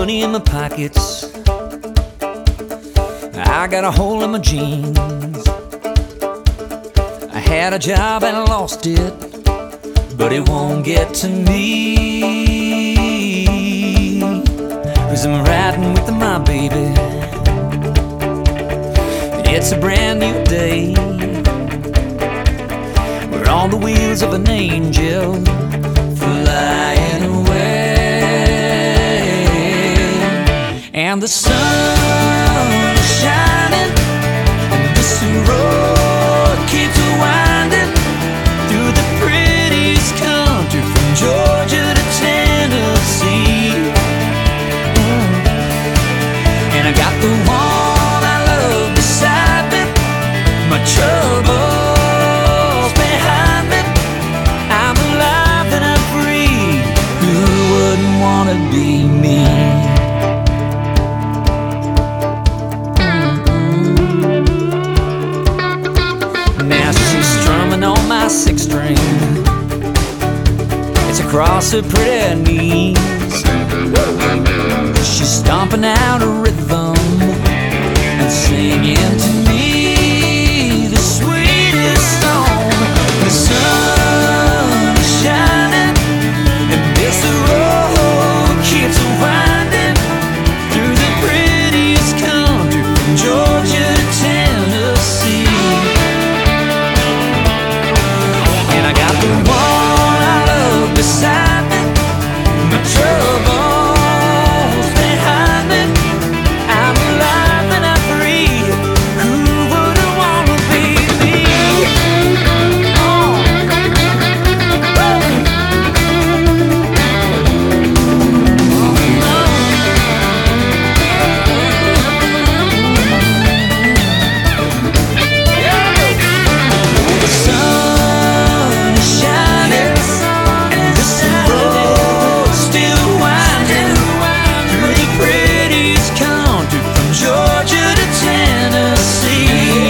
money in my pockets. I got a hole in my jeans. I had a job and I lost it, but it won't get to me, 'cause I'm riding with my baby. It's a brand new day. We're on the wheels of an angel flying away, and the sun is shining, and this road keeps winding through the prettiest country from Georgia to Tennessee. And I got the one I love beside me, my troubles behind me. I'm alive and I'm free. Who wouldn't wanna be me? Now she's strumming on my six string. It's across her pretty knees. She's stomping out a rhythm and singing to me the sweetest song. The sun is shining, and this road keeps winding through the prettiest country from Georgia to Tennessee. And I got the one I love beside me, my troubles behind me. I'm alive and I'm free. Who wouldn't wanna be me? The sun is shining, and this road's still winding through the prettiest country from Georgia to Tennessee.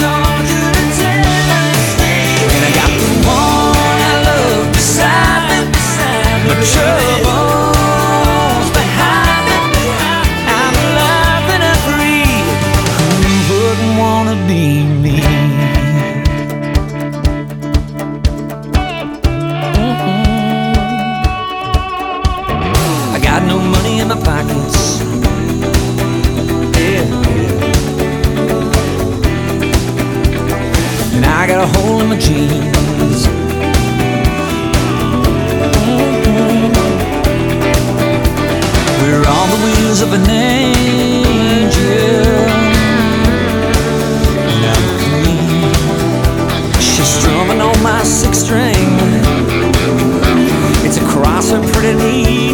And I got the one I love beside me, my troubles behind me. I'm alive and I'm free. Who wouldn't wanna be me? I got no money in my pockets. Yeah, yeah. And I got a hole in my jeans. We're on the wheels of an angel. And I'm free. She's strumming on my six string. It's across her pretty knees.